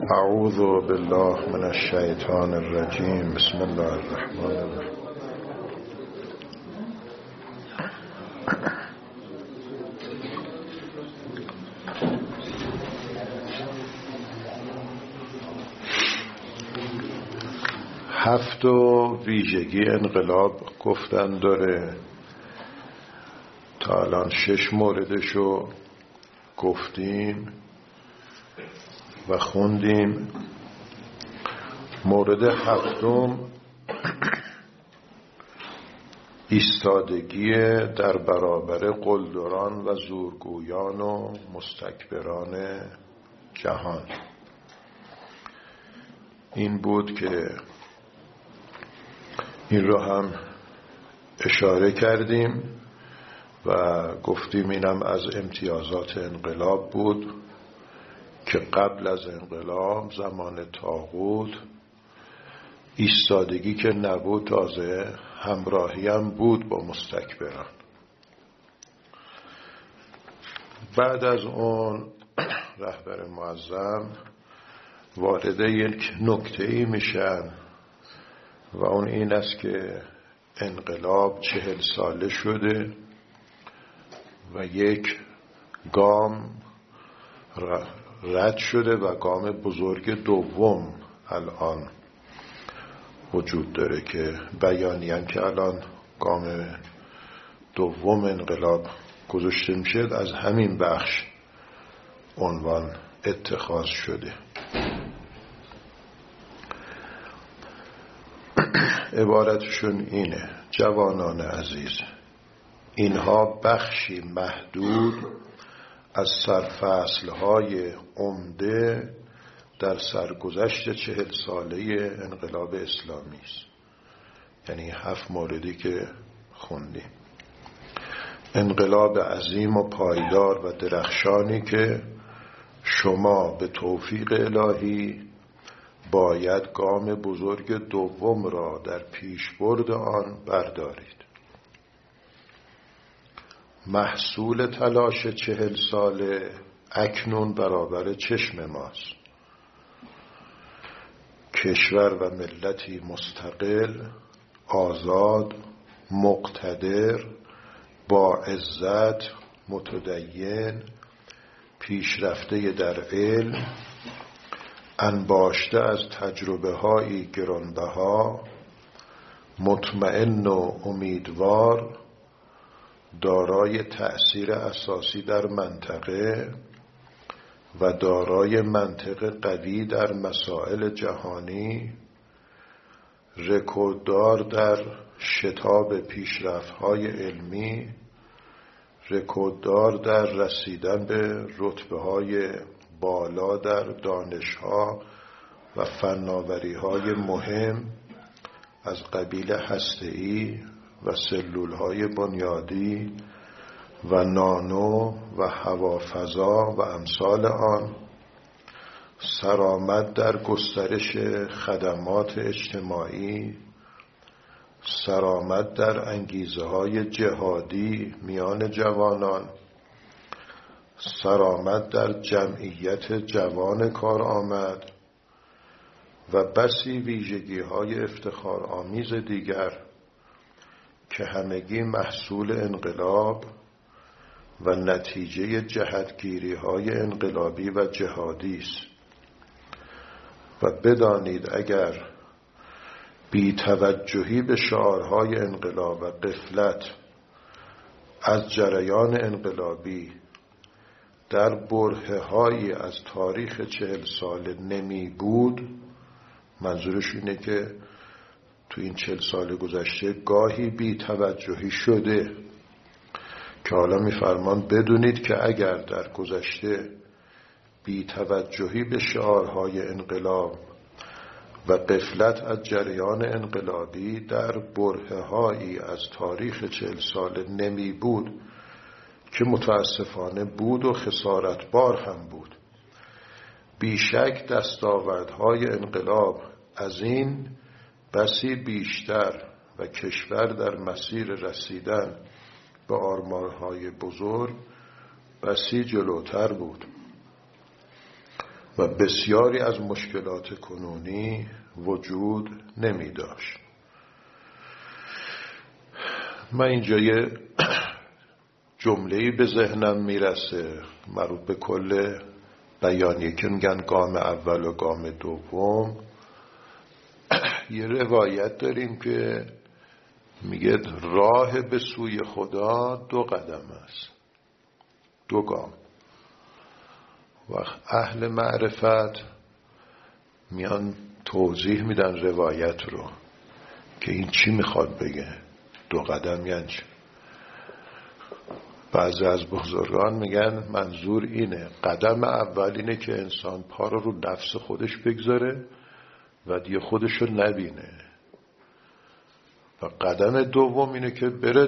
اعوذ بالله من الشیطان الرجیم. بسم الله الرحمن الرحیم. هفت ویژگی انقلاب گفتن داره. تا الان 6 موردشو گفتیم و خوندیم. مورد هفتم ایستادگی در برابر قلدران و زورگویان و مستکبران جهان. این بود که این رو هم اشاره کردیم و گفتیم اینم از امتیازات انقلاب بود که قبل از انقلاب زمان طاغوت ایستادگی که نبود، تازه همراهی هم بود با مستکبران. بعد از اون رهبر معظم وارد یک نکته‌ای میشن و اون این است که انقلاب 40 ساله شده و یک گام رد شده و گام بزرگ دوم الان وجود داره که بیانیه‌ام که الان گام دوم انقلاب گذاشته میشه از همین بخش عنوان اتخاذ شده. عبارتشون اینه: جوانان عزیز، اینها بخشی محدود از سرفصل‌های عمده در سرگذشت 40 ساله انقلاب اسلامی است. یعنی 7 موردی که خوندیم. انقلاب عظیم و پایدار و درخشانی که شما به توفیق الهی باید گام بزرگ دوم را در پیشبرد آن بردارید. محصول تلاش 40 ساله اکنون برابر چشم ماست. کشور و ملتی مستقل، آزاد، مقتدر، با عزت، متدین، پیشرفته در علم، انباشته از تجربه های گرانبها، مطمئن و امیدوار، دارای تأثیر اساسی در منطقه و دارای منطق قوی در مسائل جهانی، رکورددار در شتاب پیشرفت‌های علمی، رکورددار در رسیدن به رتبه‌های بالا در دانش‌ها و فناوری‌های مهم از قبیل هسته‌ای و سلول‌های بنیادی و نانو و هوافضا و امثال آن، سرآمد در گسترش خدمات اجتماعی، سرآمد در انگیزه‌های جهادی میان جوانان، سرآمد در جمعیت جوان کارآمد و بسی ویژگی‌های افتخارآمیز دیگر که همگی محصول انقلاب و نتیجه جهتگیری‌های انقلابی و جهادی است. و بدانید اگر بی‌توجهی به شعارهای انقلاب و غفلت از جریان انقلابی در برهه‌هایی از تاریخ 40 ساله نمی بود، منظورش اینه که تو این 40 سال گذشته گاهی بی‌توجهی شده که حالا می‌فرمان بدونید که اگر در گذشته بی‌توجهی به شعارهای انقلاب و غفلت از جریان انقلابی در برهه‌هایی از تاریخ 40 ساله نمی بود که متاسفانه بود و خسارتبار هم بود، بیشک دستاوردهای انقلاب از این بسی بیشتر و کشور در مسیر رسیدن به آرمان‌های بزرگ بسی جلوتر بود. و بسیاری از مشکلات کنونی وجود نمی داشت. من اینجا یه جمله‌ای به ذهنم میرسه مربوط به کل بیانیه که میگن گام اول و گام دوم. یه روایت داریم که میگه راه به سوی خدا 2 قدم است، 2 گام. و اهل معرفت میان توضیح میدن روایت رو که این چی میخواد بگه، 2 قدم یعنی چی. بعضی از بزرگان میگن منظور اینه، قدم اول اینه که انسان پا رو نفس خودش بگذاره و دیگه خودش رو نبینه، و قدم دوم اینه که برد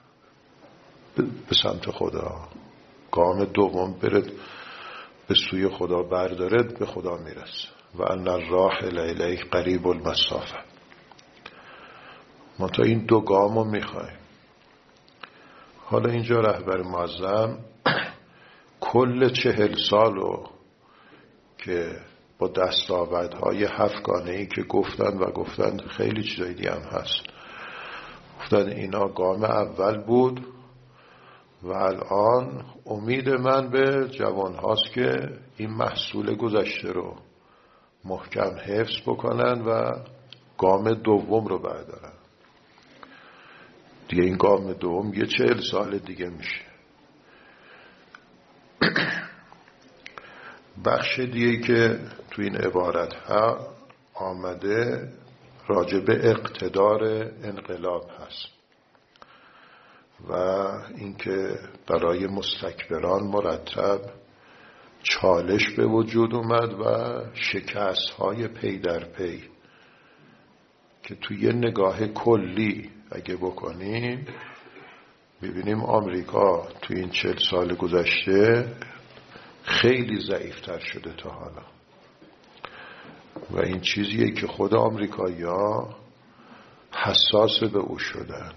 به سمت خدا. گام دوم برد به سوی خدا بردارد، به خدا میرسه. و ان الراحل الیه قریب المسافه. ما تا این 2 گامو میخوایم. حالا اینجا رهبر معظم کل 40 سالو که با دستاوردهای 7 گانه‌ای که گفتن خیلی چیزای دیگه هم هست، گفتن اینا گام اول بود و الان امید من به جوان هاست که این محصول گذشته رو محکم حفظ بکنن و گام دوم رو بردارن. دیگه این گام دوم یه 40 سال دیگه میشه. بخش دیگه که تو این عبارت ها آمده راجع به اقتدار انقلاب هست و اینکه برای مستکبران مرتب چالش به وجود اومد و شکست های پی در پی که توی یه نگاه کلی اگه بکنیم ببینیم آمریکا توی این 40 سال گذشته خیلی ضعیفتر شده تا حالا، و این چیزیه که خود آمریکایی‌ها حساس به او شدن.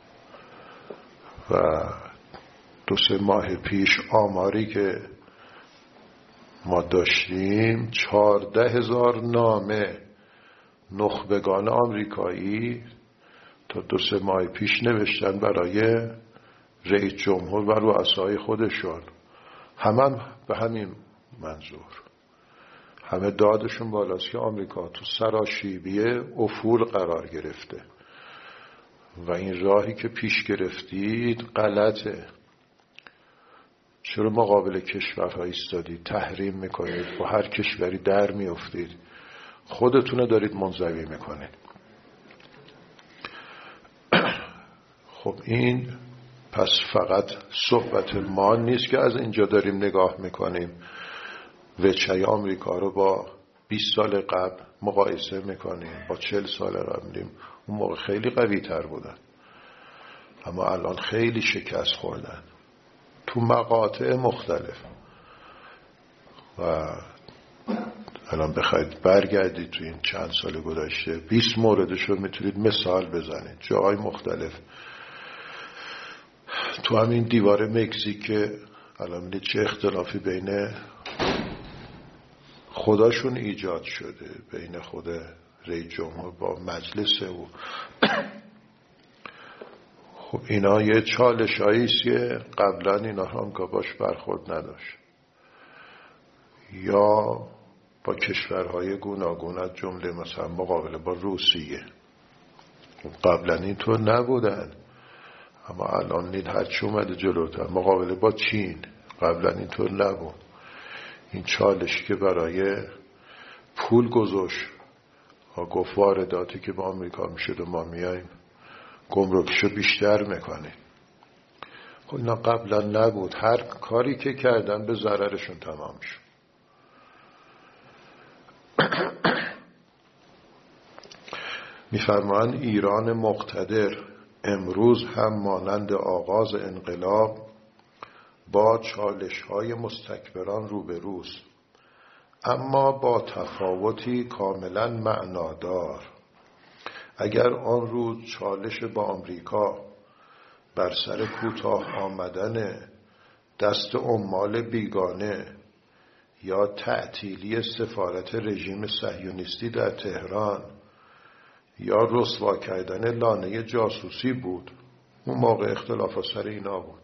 و 2-3 ماه پیش آماری که ما داشتیم 14,000 نامه نخبگان آمریکایی تا 2-3 ماه پیش نوشتن برای رئیس جمهور و رؤسای خودشون، همه به همین منظور. همه دادشون بالاست که آمریکا تو سراشیبی افول قرار گرفته و این راهی که پیش گرفتید غلطه. چرا مقابل کشورها ایستادید، تحریم میکنید، با هر کشوری در میافتید، خودتونه دارید منزوی میکنید. خب این پس فقط صحبت ما نیست که از اینجا داریم نگاه میکنیم وجهه آمریکا رو با 20 سال قبل مقایسه میکنیم، با 40 سال قبل می‌بینیم اون موقع خیلی قوی تر بودن اما الان خیلی شکست خوردن تو مقاطع مختلف. و الان بخواید برگردید تو این چند سال گذشته 20 موردش رو میتونید مثال بزنید جاهای مختلف. تو همین دیوار مکزیک که الان میدید چه اختلافی بین خداشون ایجاد شده، بین خود رئیس جمهور با مجلس او. خب اینا یه چالشاییست که قبلا اینا هم که باش برخورد نداشت، یا با کشورهای گوناگون از جمله مثلا مقابله با روسیه قبلا اینطور نبودن، اما الان نید هرچی اومده جلوتر. مقابله با چین قبلا اینطور نبود. این چالشی که برای پول گذاشت ها، گفت وارداتی که با آمریکا میشد و ما میاییم گمرکشو بیشتر میکنیم. خب اینا قبلا نبود. هر کاری که کردن به ضررشون تمام شد. میفرمان ایران مقتدر امروز هم مانند آغاز انقلاب با چالش‌های مستکبران روبروست، اما با تفاوتی کاملا معنادار. اگر آن روز چالش با آمریکا بر سر کوتاه آمدن دست عمال بیگانه یا تعطیلی سفارت رژیم صهیونیستی در تهران یا رسوا کردن لانه جاسوسی بود. اون موقع اختلاف سر اینا بود.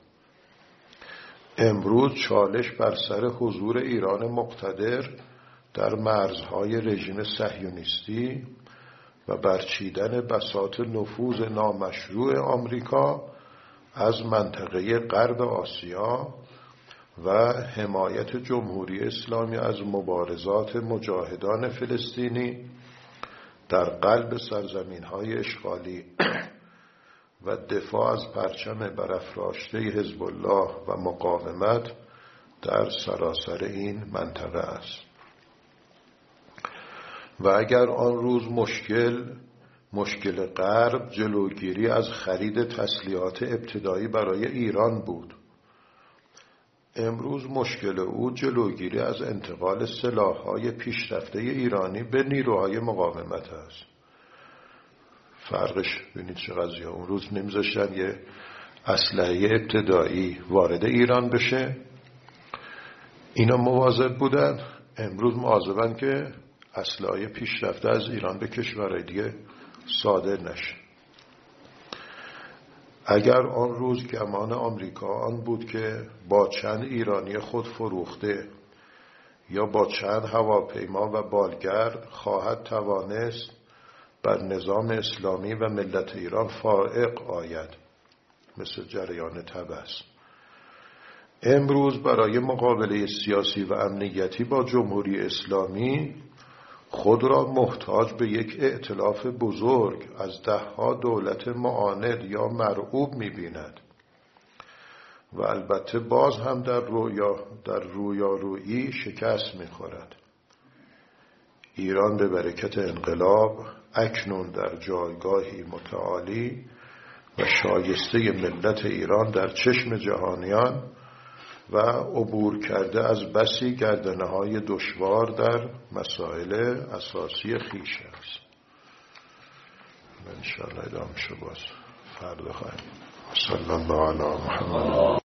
امروز چالش بر سر حضور ایران مقتدر در مرزهای رژیم صهیونیستی و برچیدن بساط نفوذ نامشروع آمریکا از منطقه غرب آسیا و حمایت جمهوری اسلامی از مبارزات مجاهدان فلسطینی در قلب سرزمین‌های اشغالی و دفاع از پرچم برافراشته حزب الله و مقاومت در سراسر این منطقه است. و اگر آن روز مشکل غرب جلوگیری از خرید تسلیحات ابتدایی برای ایران بود، امروز مشکل او جلوگیری از انتقال سلاح‌های پیشرفته ایرانی به نیروهای مقاومت است. فرقش ببینید چه قضیه. اون روز نمیذاشتن یه اسلحه ابتدایی وارد ایران بشه، اینا مواظب بودن. امروز مواظبن که اسلحه پیشرفته از ایران به کشورهای دیگه صادر نشه. اگر آن روز گمان آمریکا آن بود که با چند ایرانی خود فروخته یا با چند هواپیما و بالگرد خواهد توانست بر نظام اسلامی و ملت ایران فائق آید، مثل جریان طبس، امروز برای مقابله سیاسی و امنیتی با جمهوری اسلامی خود را محتاج به یک ائتلاف بزرگ از دهها دولت معاند یا مرعوب می‌بیند و البته باز هم در رویارویی شکست می‌خورد. ایران به برکت انقلاب اکنون در جایگاهی متعالی و شایسته ملت ایران در چشم جهانیان و عبور کرده از بسی گردنه‌های دشوار در مسائل اساسی خویش است. انشاءالله ادامه شو باز فردا خواهیم. صلی الله علی محمد.